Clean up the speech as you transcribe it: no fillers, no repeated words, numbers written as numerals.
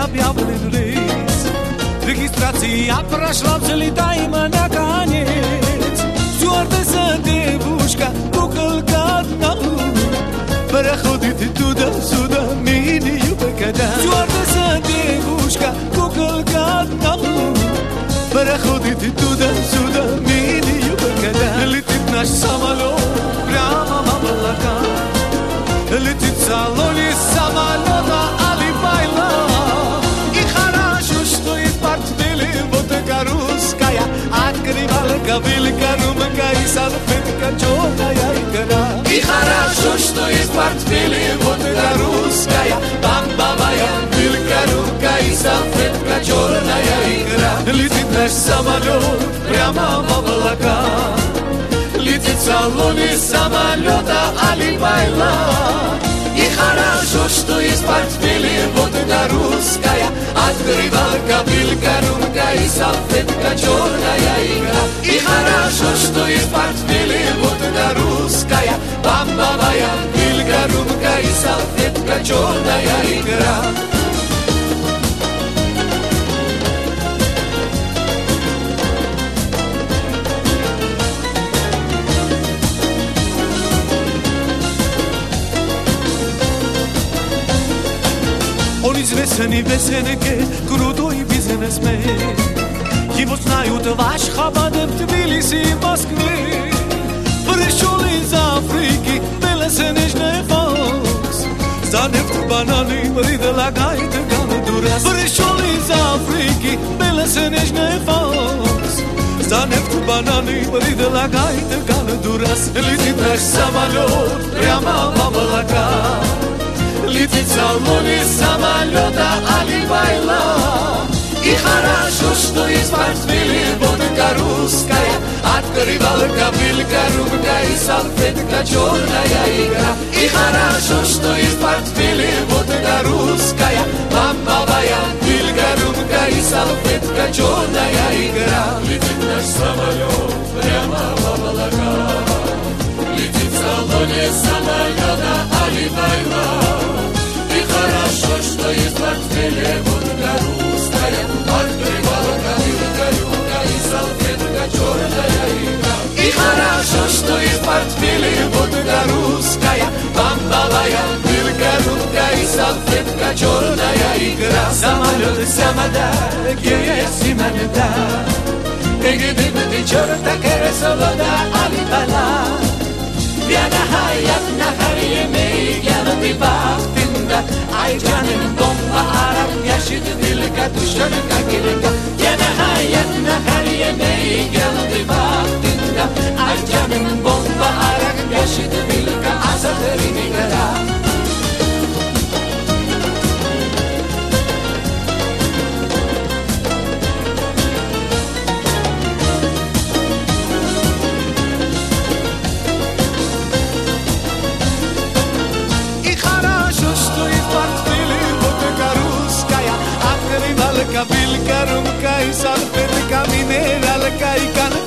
объявлен регистрация прошла взлетай меня конец. Стюардесса девушка, куколка одна, проходит туда-сюда, мини покада. Стюардесса девушка, куколка одна, проходит туда-сюда, мини покада. Летит наш самолет прямо в облака, летит в салоне самолета Алибайла. Русская открывала кабелька, румка и салфетка черная икра. И хорошо, что есть портфели, вот эта русская бомбовая белька, румка и салфетка черная икра. Летит наш самолет прямо в облака, летит в салоне самолета Алибайла. И хорошо, что есть портфели, вот эта русская открывала кабелька, румка и салфетка черная игра. И хорошо, что есть портфели, вот эта русская бомбовая белька, румка и салфетка черная игра. Он известен и веселенький, крутой бизнесмен. Его знают ваш Хабадов, Тбилиси и в Москве. Пришел из Африки белоснежный фокс, за нефть бананы предлагает Гондурас. Пришел из Африки белоснежный фокс, за нефть бананы предлагает Гондурас. Летит наш самолет прямо в облака, летит в салоне самолета Алибайла. И хорошо, что есть портфели, вот эта русская открывала кабелька, румка и салфетка черная игра. И хорошо, что есть портфели, вот эта русская бомбовая белька, румка и салфетка черная игра. Летит наш самолет прямо в облака, летит в салоне самолета Алибайла. И хорошо, что есть портфели, вот эта русская открывала кабелька, румка и салфетка черная игра. И хорошо, что есть портфели, вот эта русская бомбовая белька, румка и салфетка черная игра. Самолеты, самода, где есть семена, где черта кересолода Алибайла. Viana hayat nahar yemeği yanı bir vaktinde. Ay canım bomba arar yaşıdı dilka düşür kakirka. Viana hayat nahar yemeği yanı bir vaktinde. Ay canım bomba arar yaşıdı dilka asatırını gara. Кабелька, румка и салфетка, минералка и